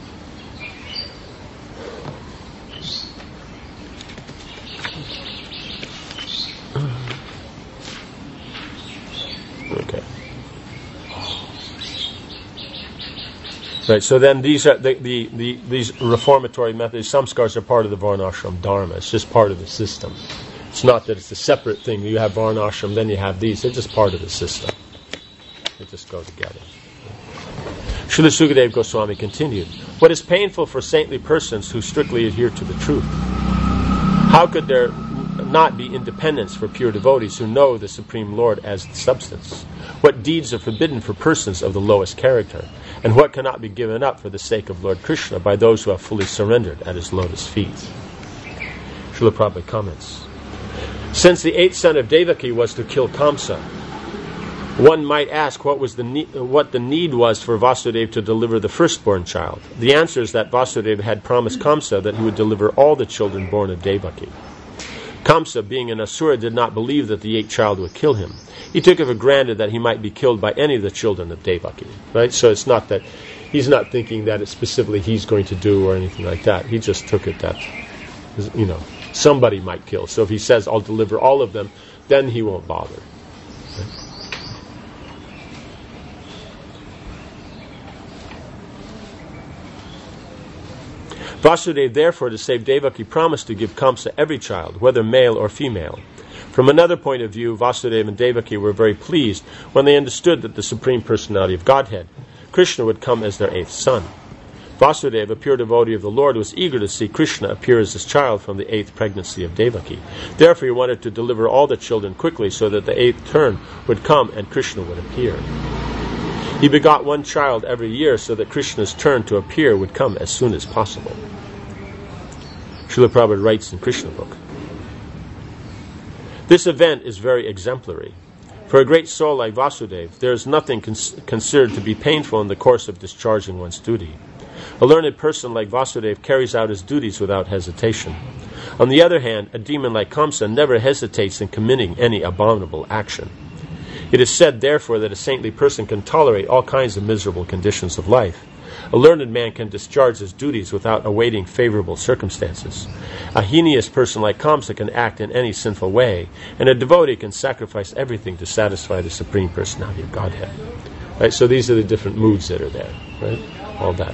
Okay. Right, so then these are the, the, the these reformatory methods, samskars are part of the Varnashram Dharma. It's just part of the system. It's not that it's a separate thing. You have Varnashram, then you have these. They're just part of the system. They just go together. Srila Sukadeva Goswami continued, what is painful for saintly persons who strictly adhere to the truth? How could there not be independence for pure devotees who know the Supreme Lord as the substance? What deeds are forbidden for persons of the lowest character? And what cannot be given up for the sake of Lord Krishna by those who have fully surrendered at his lotus feet? Srila Prabhupada comments, since the eighth son of Devaki was to kill Kamsa, one might ask what was the need, what the need was for Vasudeva to deliver the firstborn child. The answer is that Vasudeva had promised Kamsa that he would deliver all the children born of Devaki. Kamsa, being an asura, did not believe that the eighth child would kill him. He took it for granted that he might be killed by any of the children of Devaki. Right? So it's not that he's not thinking that it's specifically he's going to do or anything like that. He just took it that, you know, somebody might kill. So if he says, I'll deliver all of them, then he won't bother. Right? Vasudeva, therefore, to save Devaki, promised to give Kamsa every child, whether male or female. From another point of view, Vasudeva and Devaki were very pleased when they understood that the Supreme Personality of Godhead, Krishna, would come as their eighth son. Vasudeva, a pure devotee of the Lord, was eager to see Krishna appear as his child from the eighth pregnancy of Devaki. Therefore, he wanted to deliver all the children quickly so that the eighth turn would come and Krishna would appear. He begot one child every year so that Krishna's turn to appear would come as soon as possible. Srila Prabhupada writes in Krishna book, this event is very exemplary. For a great soul like Vasudeva, there is nothing cons- considered to be painful in the course of discharging one's duty. A learned person like Vasudeva carries out his duties without hesitation. On the other hand, a demon like Kamsa never hesitates in committing any abominable action. It is said, therefore, that a saintly person can tolerate all kinds of miserable conditions of life. A learned man can discharge his duties without awaiting favorable circumstances. A heinous person like Kamsa can act in any sinful way, and a devotee can sacrifice everything to satisfy the Supreme Personality of Godhead. Right? So these are the different moods that are there. Right? All that.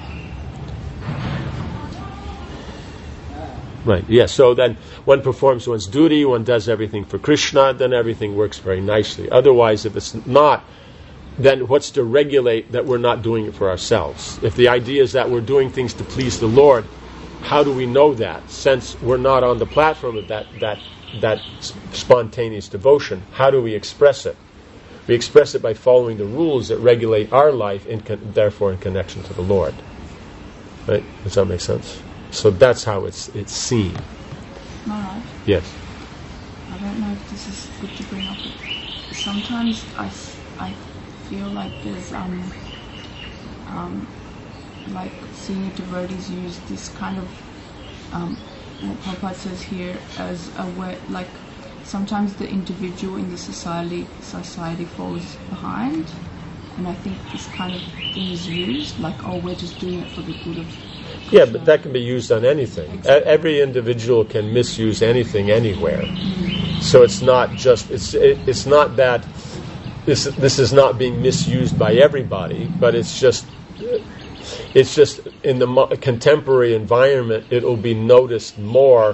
Right, yes, so then one performs one's duty, one does everything for Krishna, then everything works very nicely. Otherwise, if it's not, then what's to regulate that we're not doing it for ourselves? If the idea is that we're doing things to please the Lord, how do we know that? Since we're not on the platform of that, that, that spontaneous devotion, how do we express it? We express it by following the rules that regulate our life, in con- therefore in connection to the Lord. Right? Does that make sense? So that's how it's it's seen. Maharaj, Yes. I don't know if this is good to bring up. But sometimes I, I feel like there's um um like senior devotees use this kind of um what Prabhupada says here as a way, like sometimes the individual in the society society falls behind, and I think this kind of thing is used like, oh, we're just doing it for the good of Krishna. Yeah, but that can be used on anything. Exactly. Every individual can misuse anything anywhere. Mm-hmm. So it's not just it's it, it's not that this this is not being misused by everybody, but it's just it's just in the mo- contemporary environment, it'll be noticed more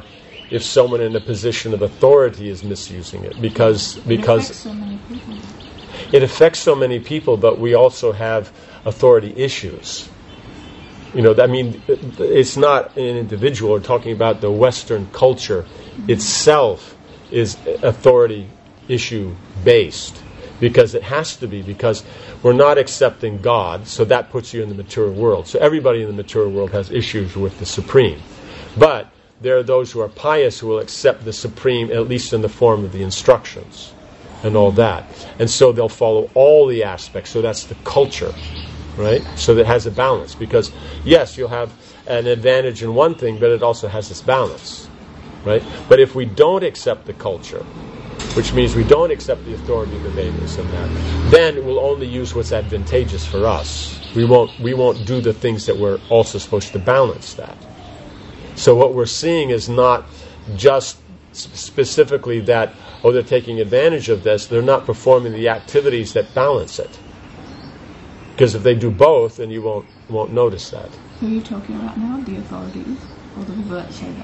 if someone in a position of authority is misusing it, because because it affects so many people. It affects so many people, but we also have authority issues. You know, I mean, it's not an individual. We're talking about the Western culture mm-hmm. itself is authority issue based, because it has to be, because we're not accepting God, so that puts you in the mature world. So everybody in the mature world has issues with the Supreme. But there are those who are pious who will accept the Supreme, at least in the form of the instructions and all that. And so they'll follow all the aspects. So that's the culture, right? So that has a balance. Because, yes, you'll have an advantage in one thing, but it also has this balance, right? But if we don't accept the culture, which means we don't accept the authority of the Vedas and that, then we'll only use what's advantageous for us. We won't, we won't do the things that we're also supposed to balance that. So what we're seeing is not just specifically that, oh, they're taking advantage of this, they're not performing the activities that balance it. Because if they do both, then you won't won't notice that. Who are you talking about now, the authorities, or the people that say that?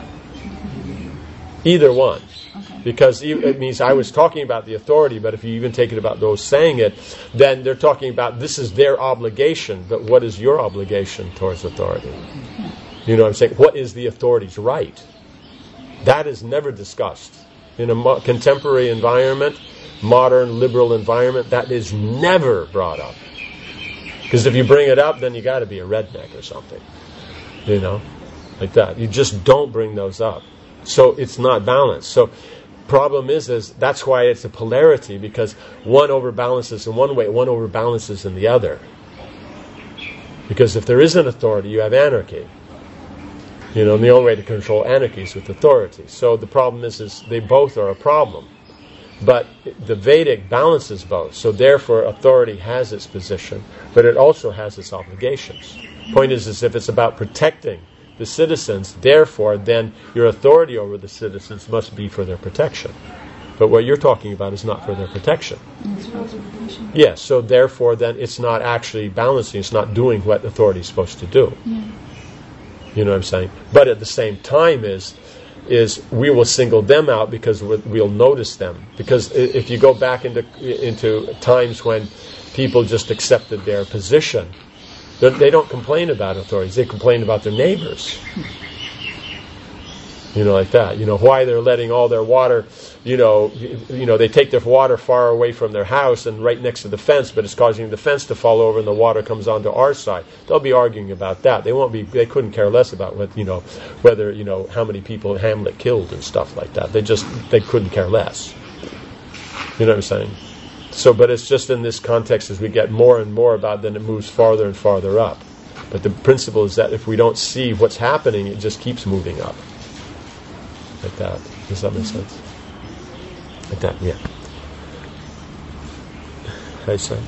Either one. Okay. Because it means I was talking about the authority, but if you even take it about those saying it, then they're talking about this is their obligation, but what is your obligation towards authority? Yeah. You know what I'm saying? What is the authority's right? That is never discussed. In a mo- contemporary environment, modern liberal environment, that is never brought up. Because if you bring it up, then you got to be a redneck or something. You know? Like that. You just don't bring those up. So it's not balanced. So problem is, is that's why it's a polarity, because one overbalances in one way, one overbalances in the other. Because if there isn't authority, you have anarchy. You know, and the only way to control anarchy is with authority. So the problem is, is they both are a problem. But the Vedic balances both. So therefore, authority has its position, but it also has its obligations. Point is, is if it's about protecting the citizens, therefore, then your authority over the citizens must be for their protection. But what you're talking about is not for their protection. Yes, so therefore, then it's not actually balancing. It's not doing what authority is supposed to do. Yeah. You know what I'm saying? But at the same time is, is we will single them out because we'll notice them. Because if you go back into into times when people just accepted their position, they don't complain about authorities. They complain about their neighbors. You know, like that. You know, why they're letting all their water, you know, you, you know, they take their water far away from their house and right next to the fence, but it's causing the fence to fall over and the water comes onto our side. They'll be arguing about that. They won't be, they couldn't care less about what, you know, whether, you know, how many people Hamlet killed and stuff like that. They just, they couldn't care less. You know what I'm saying? So, but it's just in this context as we get more and more about, then it moves farther and farther up. But the principle is that if we don't see what's happening, it just keeps moving up. Like that. Does that make sense? Like that, yeah. Hi, son.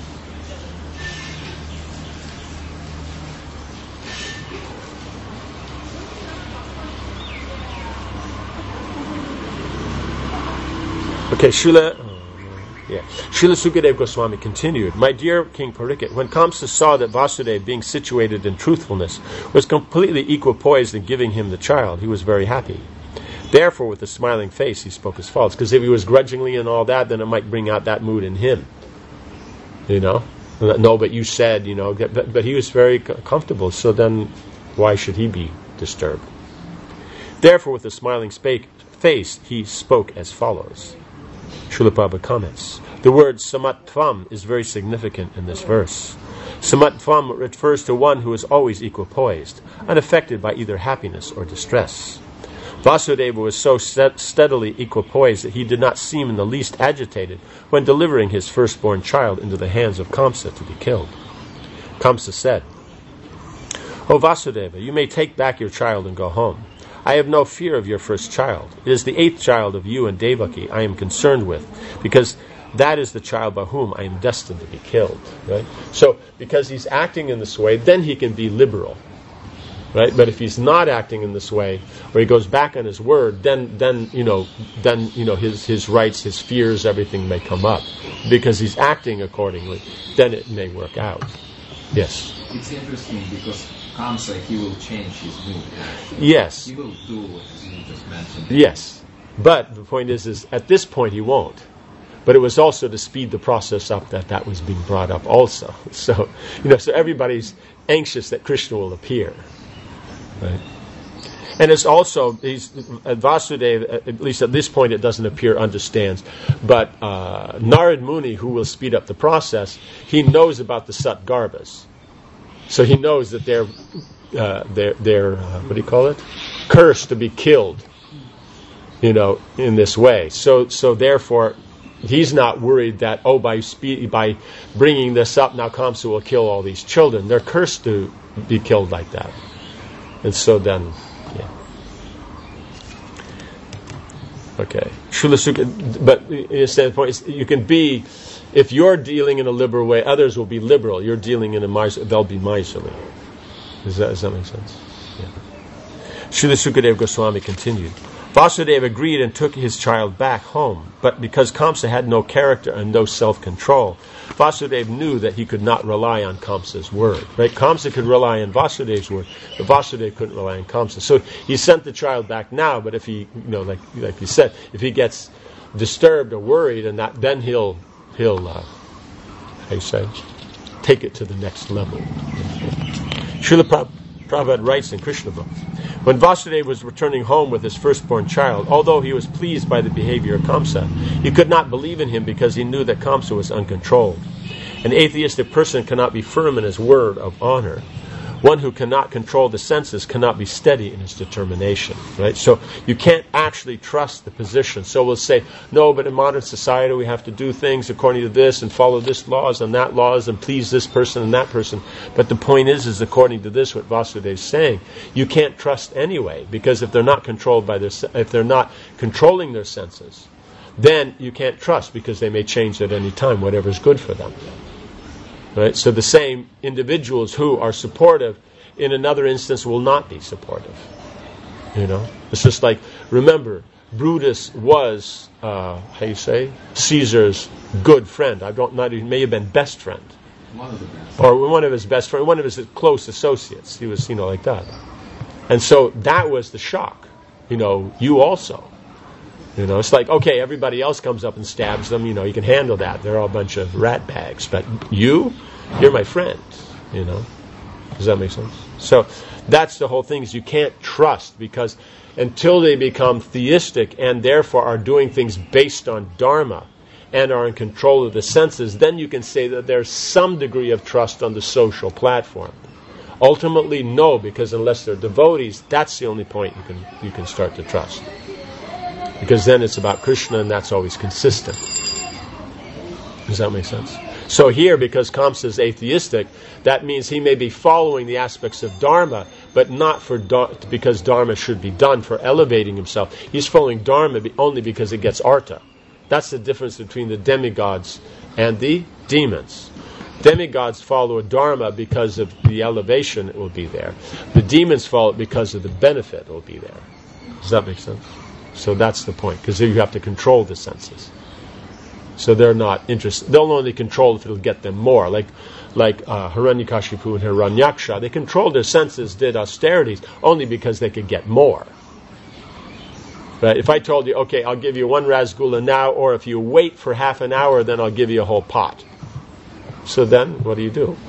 Okay, Srila, oh, yeah. Srila Sukadeva Goswami continued, my dear King Parikshit, when Kamsa saw that Vasudeva, being situated in truthfulness, was completely equipoised in giving him the child, he was very happy. Therefore, with a smiling face, he spoke as follows. Because if he was grudgingly and all that, then it might bring out that mood in him. You know? No, but you said, you know, but, but he was very comfortable, so then why should he be disturbed? Therefore, with a smiling spa- face, he spoke as follows. Srila Prabhupada comments, the word samatvam is very significant in this verse. Samatvam refers to one who is always equipoised, unaffected by either happiness or distress. Vasudeva was so st- steadily equipoised that he did not seem in the least agitated when delivering his firstborn child into the hands of Kamsa to be killed. Kamsa said, O Vasudeva, you may take back your child and go home. I have no fear of your first child. It is the eighth child of you and Devaki I am concerned with, because that is the child by whom I am destined to be killed. Right? So, because he's acting in this way, then he can be liberal. Right? But if he's not acting in this way, or he goes back on his word, then then you know, then you know his his rights, his fears, everything may come up, because he's acting accordingly. Then it may work out. Yes. It's interesting because Kamsa, he will change his mood. Yes. He will do what you just mentioned. Yes. But the point is, is at this point he won't. But it was also to speed the process up that that was being brought up also. So, you know, so everybody's anxious that Krishna will appear. Right? And it's also, he's, uh, Vasudeva, at least at this point it doesn't appear, understands. But uh, Narad Muni, who will speed up the process, he knows about the Satgarbhas. So he knows that they're, uh, they're, they're uh, what do you call it? Cursed to be killed, you know, in this way. So, so therefore, he's not worried that, oh, by speed, by bringing this up, now Kamsa will kill all these children. They're cursed to be killed like that. And so then, yeah. Okay. Srila but in a standpoint, you can be, if you're dealing in a liberal way, others will be liberal. You're dealing in a miser, they'll be miserly. Does that, does that make sense? Yeah. Srila Sukadeva Goswami continued. Vasudeva agreed and took his child back home, but because Kamsa had no character and no self-control, Vasudeva knew that he could not rely on Kamsa's word. Right? Kamsa could rely on Vasudeva's word, but Vasudeva couldn't rely on Kamsa. So he sent the child back now, but if he, you know, like like you said, if he gets disturbed or worried, and that, then he'll he'll uh, how you say, take it to the next level. Srila Prabhupada Prabhupada writes in Krishna book, when Vasudeva was returning home with his firstborn child, although he was pleased by the behavior of Kamsa, he could not believe in him because he knew that Kamsa was uncontrolled. An atheistic person cannot be firm in his word of honor. One who cannot control the senses cannot be steady in his determination. Right? So you can't actually trust the position. So we'll say, no, but in modern society we have to do things according to this and follow this laws and that laws and please this person and that person. But the point is, is according to this, what Vasudeva is saying, you can't trust anyway, because if they're not controlled by their, if they're not controlling their senses, then you can't trust because they may change at any time, whatever's good for them. Right? So the same individuals who are supportive in another instance will not be supportive. You know, it's just like, remember, Brutus was, uh, how you say, Caesar's good friend. I don't know, he may have been best friend, One of the best. or one of his best friends, one of his close associates. He was, you know, like that, and so that was the shock. You know, you also. You know, it's like, okay, everybody else comes up and stabs them, you know, you can handle that. They're all a bunch of rat bags. But you, you're my friend, you know. Does that make sense? So that's the whole thing, is you can't trust, because until they become theistic and therefore are doing things based on dharma and are in control of the senses, then you can say that there's some degree of trust on the social platform. Ultimately, no, because unless they're devotees, that's the only point you can you can start to trust. Because then it's about Krishna, and that's always consistent. Does that make sense? So here, because Kamsa is atheistic, that means he may be following the aspects of Dharma, but not for because Dharma should be done for elevating himself. He's following Dharma only because it gets artha. That's the difference between the demigods and the demons. Demigods follow a Dharma because of the elevation it will be there. The demons follow it because of the benefit it will be there. Does that make sense? So that's the point, because you have to control the senses. So they're not interested. They'll only control if it'll get them more. Like like uh, Hiranyakashipu and Hiranyaksha, they controlled their senses, did austerities, only because they could get more. Right? If I told you, okay, I'll give you one rasgula now, or if you wait for half an hour, then I'll give you a whole pot. So then, what do you do?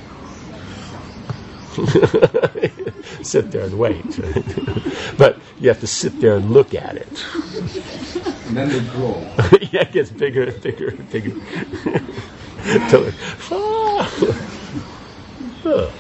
Sit there and wait. But you have to sit there and look at it. And then they grow. Yeah, it gets bigger and bigger and bigger. Till it, ah. Huh.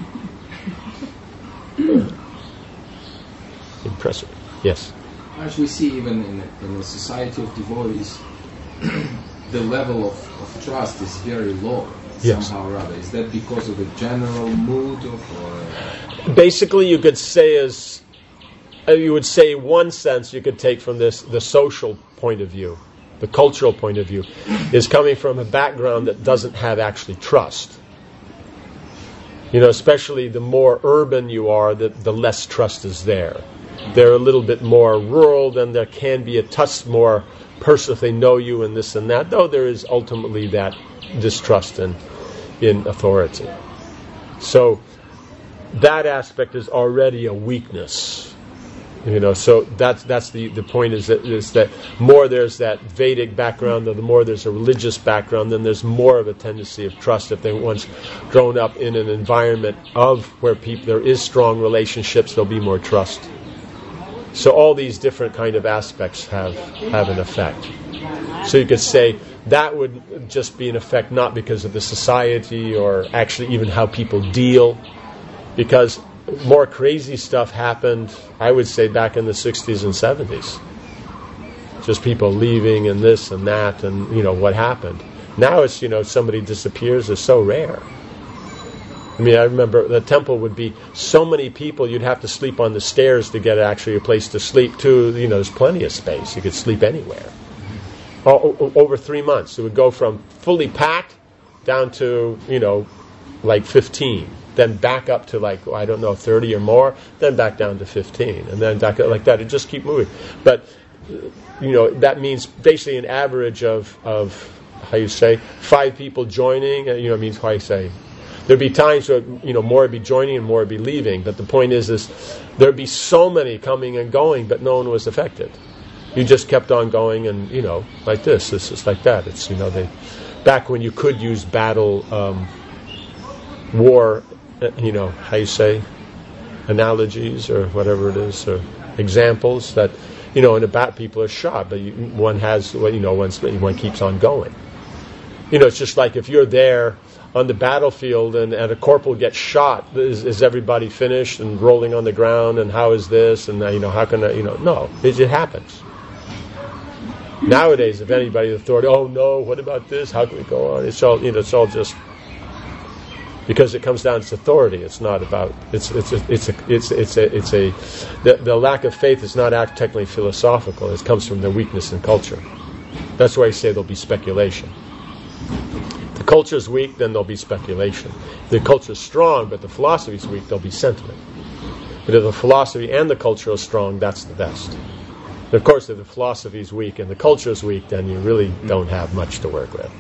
Huh. Impressive. Yes. As we see even in, in the society of devotees, the level of, of trust is very low. Yes. Somehow or other. Is that because of the general mood of, or basically you could say is uh, you would say one sense you could take from this, the social point of view, the cultural point of view, is coming from a background that doesn't have actually trust. You know, especially the more urban you are, the, the less trust is there. They're a little bit more rural, then there can be a touch more personal if they know you and this and that, though there is ultimately that distrust in, in authority. So that aspect is already a weakness. You know, so that's that's the, the point is that is that more there's that Vedic background, the more there's a religious background, then there's more of a tendency of trust. If they once grown up in an environment of where people there is strong relationships, there'll be more trust. So all these different kind of aspects have have an effect. So you could say that would just be an effect not because of the society or actually even how people deal, because more crazy stuff happened, I would say, back in the sixties and seventies. Just people leaving and this and that and, you know, what happened. Now it's, you know, somebody disappears is so rare. I mean, I remember the temple would be so many people, you'd have to sleep on the stairs to get actually a place to sleep too. You know, there's plenty of space. You could sleep anywhere. O- over three months, it would go from fully packed down to, you know, like fifteen. Then back up to like, I don't know, thirty or more, then back down to fifteen, and then back up like that. It just keep moving. But, you know, that means basically an average of, of how you say, five people joining, you know, it means how you say. There'd be times where, you know, more would be joining and more would be leaving, but the point is, is there'd be so many coming and going, but no one was affected. You just kept on going and, you know, like this, this is like that. It's, you know, they, back when you could use battle, um, war, you know, how you say, analogies or whatever it is, or examples that, you know, in a bat people are shot, but you, one has, well, you know, one, one keeps on going. You know, it's just like if you're there on the battlefield and, and a corporal gets shot, is, is everybody finished and rolling on the ground and how is this and, you know, how can I, you know, no, it, it happens. Nowadays, if anybody in authority, oh no, what about this? How can we go on? It's all, you know, it's all just, because it comes down to authority. It's not about it's it's a, it's a, it's it's a, it's a the, the lack of faith is not act technically philosophical. It comes from their weakness in culture. That's why I say there'll be speculation. If the culture is weak, then there'll be speculation. If the culture is strong, but the philosophy is weak, there'll be sentiment. But if the philosophy and the culture are strong, that's the best. And of course, if the philosophy is weak and the culture is weak, then you really don't have much to work with.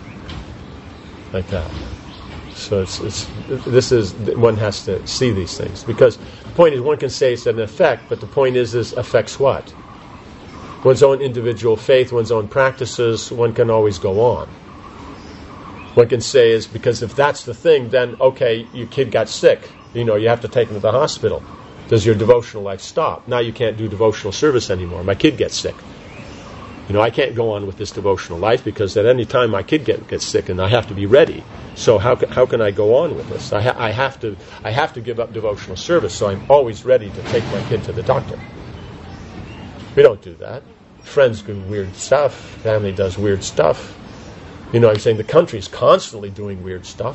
Like that. So it's, it's this is one has to see these things, because the point is one can say it's an effect, but the point is is affects what? One's own individual faith, one's own practices. One can always go on. One can say is because if that's the thing, then okay, your kid got sick. You know, you have to take him to the hospital. Does your devotional life stop? Now you can't do devotional service anymore. My kid gets sick. You know, I can't go on with this devotional life because at any time my kid get, gets sick and I have to be ready. So how can, how can I go on with this? I, ha- I have to I have to give up devotional service, so I'm always ready to take my kid to the doctor. We don't do that. Friends do weird stuff. Family does weird stuff. You know, I'm saying the country is constantly doing weird stuff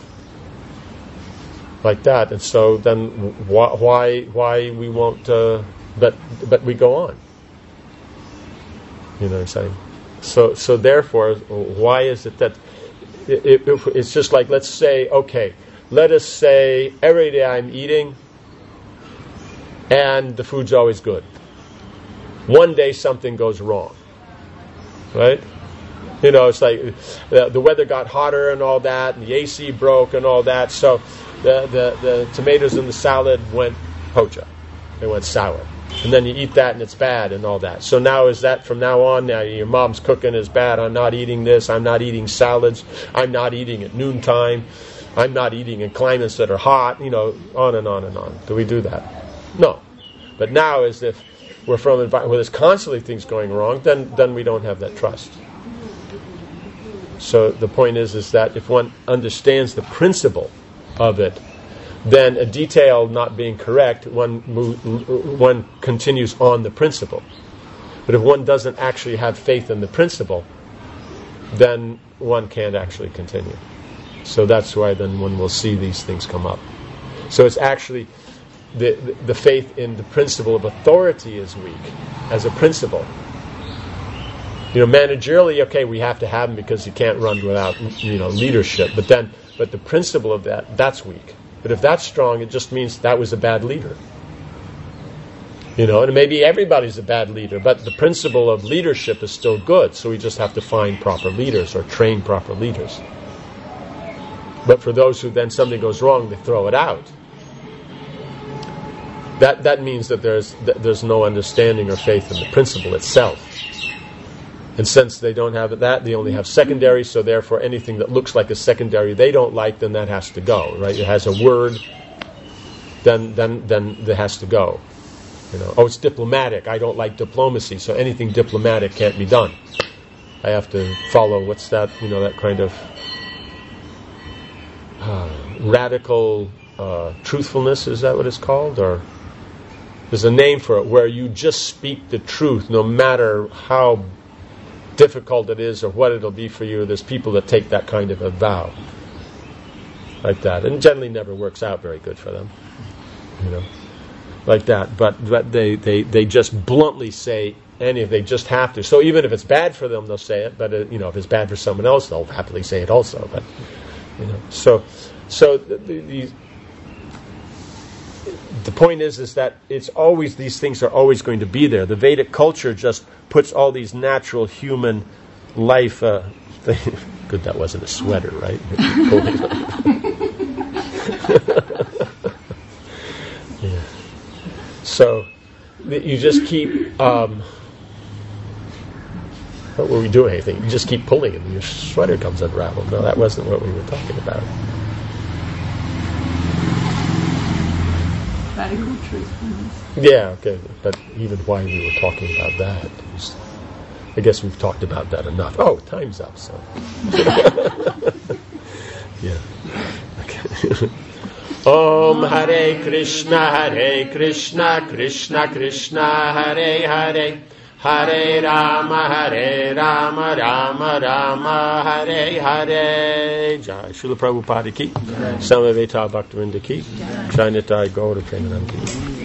like that, and so then wh- why why we won't? Uh, but but we go on. You know what I'm saying? So so therefore, why is it that it, it, it's just like, let's say, okay, let us say every day I'm eating and the food's always good. One day something goes wrong, right? You know, it's like the, the weather got hotter and all that, and the A C broke and all that, so the, the, the tomatoes in the salad went pocha. They went sour. And then you eat that and it's bad and all that. So now is that from now on, now your mom's cooking is bad, I'm not eating this, I'm not eating salads, I'm not eating at noontime, I'm not eating in climates that are hot, you know, on and on and on. Do we do that? No. But now as if we're from an environment where there's constantly things going wrong, then, then we don't have that trust. So the point is, is that if one understands the principle of it, then a detail not being correct, one move, one continues on the principle. But if one doesn't actually have faith in the principle, then one can't actually continue. So that's why then one will see these things come up. So it's actually the, the, the faith in the principle of authority is weak as a principle. You know, managerially, okay, we have to have them because you can't run without, you know, leadership. But then, but the principle of that, that's weak. But if that's strong, it just means that was a bad leader. You know, and maybe everybody's a bad leader, but the principle of leadership is still good, so we just have to find proper leaders or train proper leaders. But for those who then something goes wrong, they throw it out. that that means that there's that there's no understanding or faith in the principle itself. And since they don't have that, they only have secondary, so therefore anything that looks like a secondary they don't like, then that has to go, right? It has a word, then then then it has to go. You know, oh, it's diplomatic. I don't like diplomacy, so anything diplomatic can't be done. I have to follow, what's that, you know, that kind of uh, radical uh, truthfulness, is that what it's called? Or there's a name for it, where you just speak the truth no matter how difficult it is or what it'll be for you. There's people that take that kind of a vow like that, and generally never works out very good for them, you know, like that. But but they they, they just bluntly say any if they just have to. So even if it's bad for them, they'll say it. But uh, you know, if it's bad for someone else, they'll happily say it also. But you know, so so the, the, the point is is that it's always, these things are always going to be there. The Vedic culture just puts all these natural human life. Uh, thing. Good, that wasn't a sweater, right? Yeah. So you just keep. Um, what were we doing? Anything? You just keep pulling, and your sweater comes unraveled. No, that wasn't what we were talking about. Radical truthfulness. Yeah, okay, but even why we were talking about that, was, I guess we've talked about that enough. Oh, time's up, so. Yeah. Okay. Om Hare Krishna, Hare Krishna, Krishna Krishna, Hare Hare, Hare Rama, Hare Rama, Rama Rama, Hare Hare. Jai Srila Prabhupada ki, Samaveta Bhaktivinoda ki, Jai Nitai Gaura Premanand ki.